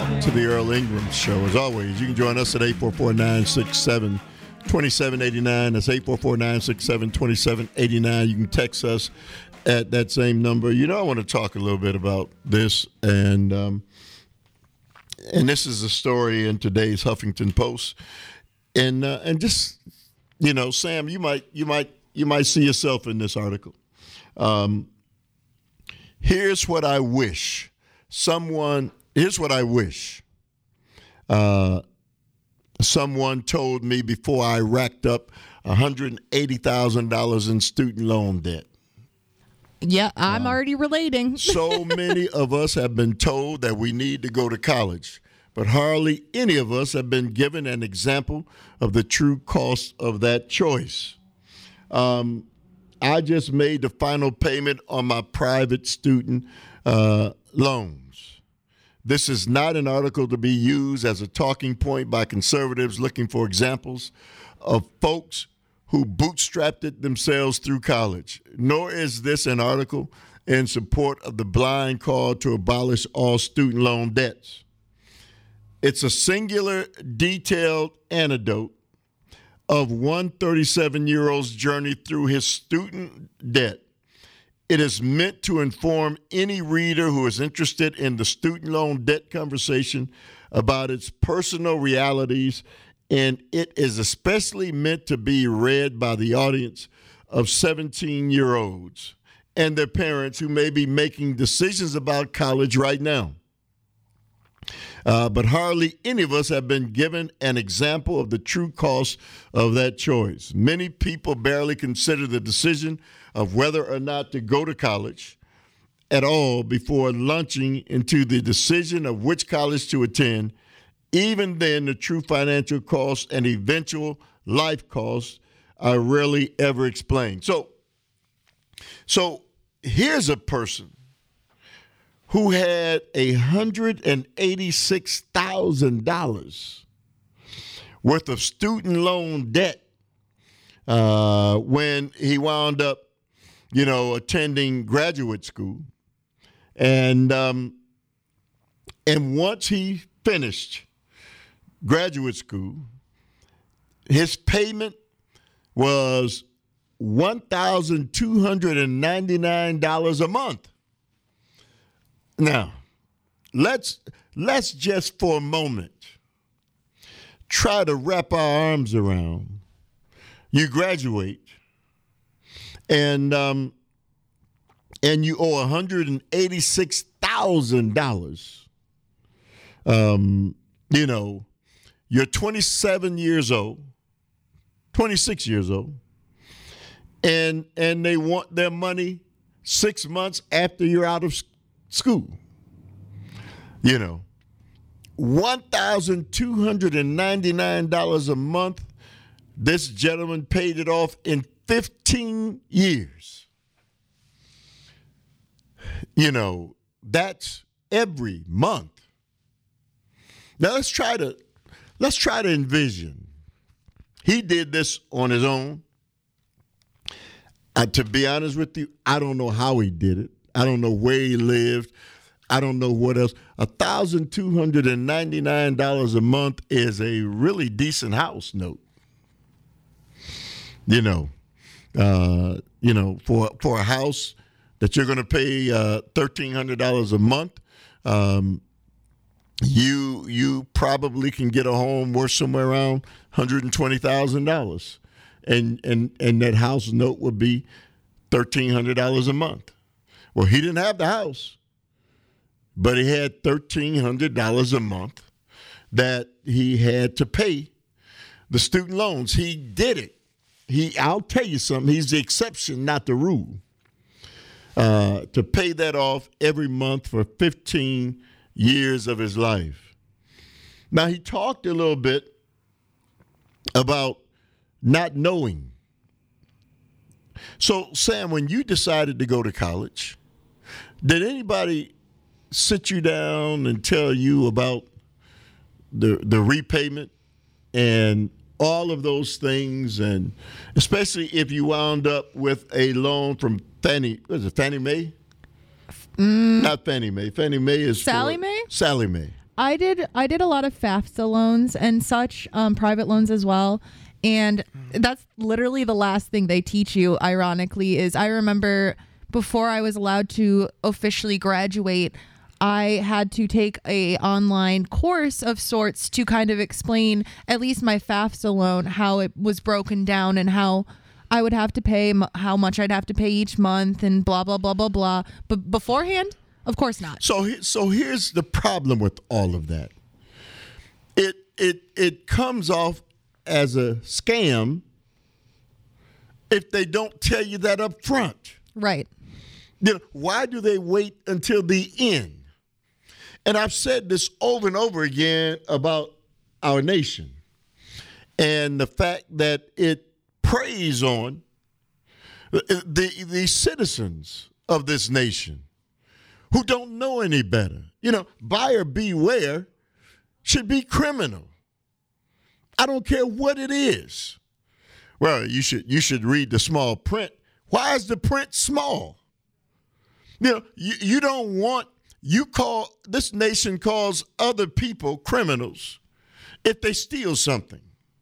to the Earl Ingram Show. As always, you can join us at 844-967-2789. That's 844-967-2789. You can text us at that same number. You know, I want to talk a little bit about this, and this is a story in today's Huffington Post, and just, you know, Sam, you might see yourself in this article. Here's what I wish. Here's what I wish. Someone told me before I racked up $180,000 in student loan debt. Yeah, I'm already relating. So many of us have been told that we need to go to college, but hardly any of us have been given an example of the true cost of that choice. I just made the final payment on my private student loans. This is not an article to be used as a talking point by conservatives looking for examples of folks who bootstrapped it themselves through college, nor is this an article in support of the blind call to abolish all student loan debts. It's a singular, detailed anecdote of one 37-year-old's journey through his student debt. It is meant to inform any reader who is interested in the student loan debt conversation about its personal realities, and it is especially meant to be read by the audience of 17-year-olds and their parents who may be making decisions about college right now. But hardly any of us have been given an example of the true cost of that choice. Many people barely consider the decision of whether or not to go to college at all before launching into the decision of which college to attend. Even then, the true financial costs and eventual life costs are rarely ever explained. So here's a person who had $186,000 worth of student loan debt when he wound up, attending graduate school. And once he finished graduate school, his payment was $1,299 a month. Now, let's just for a moment try to wrap our arms around. You graduate, and you owe $186,000. You're 26 years old, and they want their money 6 months after you're out of school. $1,299 a month. This gentleman paid it off in 15 years. That's every month. Now let's try to envision. He did this on his own. To be honest with you, I don't know how he did it. I don't know where he lived. I don't know what else. $1,299 a month is a really decent house note. For a house that you're going to pay $1,300 a month, you probably can get a home worth somewhere around $120,000, and that house note would be $1,300 a month. Well, he didn't have the house, but he had $1,300 a month that he had to pay the student loans. He did it. I'll tell you something, he's the exception, not the rule. To pay that off every month for 15 years of his life. Now, he talked a little bit about not knowing. So, Sam, when you decided to go to college, did anybody sit you down and tell you about the repayment and all of those things, and especially if you wound up with a loan from Fannie Mae? Not Fannie Mae. Fannie Mae is Sally Mae? Sally Mae. I did a lot of FAFSA loans and such, private loans as well. And that's literally the last thing they teach you, ironically, is I remember before I was allowed to officially graduate, I had to take a online course of sorts to kind of explain at least my FAFSA loan, how it was broken down and how I would have to pay, how much I'd have to pay each month and blah, blah, blah, blah, blah. But beforehand, of course not. So here's the problem with all of that. It comes off as a scam if they don't tell you that up front. Right. Then why do they wait until the end? And I've said this over and over again about our nation and the fact that it preys on the citizens of this nation who don't know any better. Buyer beware should be criminal. I don't care what it is. Well, you should read the small print. Why is the print small? You don't want. This nation calls other people criminals if they steal something,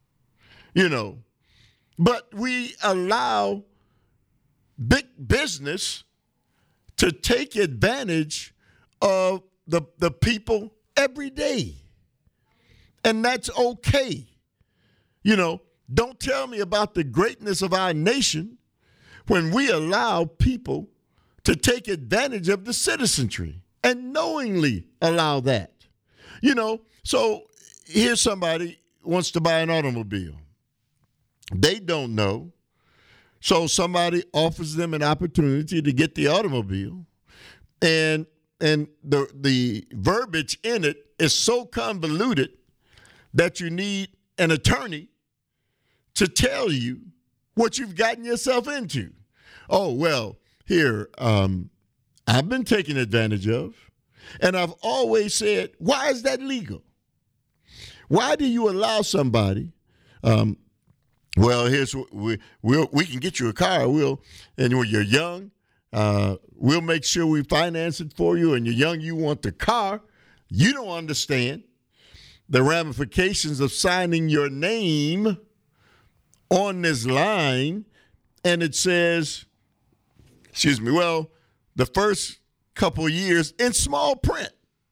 but we allow big business to take advantage of the people every day. And that's okay. Don't tell me about the greatness of our nation when we allow people to take advantage of the citizenry. And knowingly allow that. So here's somebody wants to buy an automobile. They don't know. So somebody offers them an opportunity to get the automobile. And the verbiage in it is so convoluted that you need an attorney to tell you what you've gotten yourself into. Oh, well, here, I've been taken advantage of, and I've always said, why is that legal? Why do you allow somebody, here's what we can get you a car, and when you're young, we'll make sure we finance it for you, and you're young, you want the car. You don't understand the ramifications of signing your name on this line, and it says, the first couple years in small print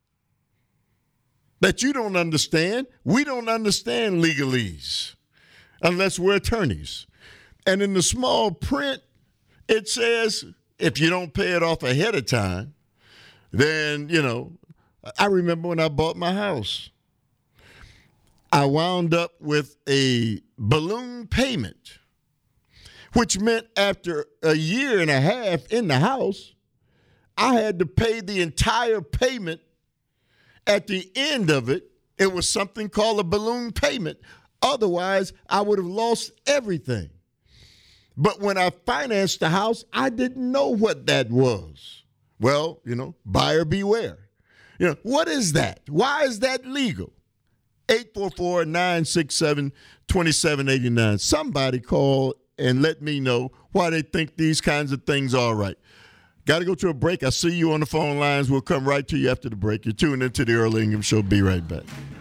that you don't understand. We don't understand legalese unless we're attorneys. And in the small print, it says if you don't pay it off ahead of time, then, I remember when I bought my house, I wound up with a balloon payment, which meant after a year and a half in the house, I had to pay the entire payment. At the end of it, it was something called a balloon payment. Otherwise, I would have lost everything. But when I financed the house, I didn't know what that was. Well, buyer beware. What is that? Why is that legal? 844-967-2789. Somebody call and let me know why they think these kinds of things are all right. Got to go to a break. I see you on the phone lines. We'll come right to you after the break. You're tuned into the Earl Ingham Show. Be right back.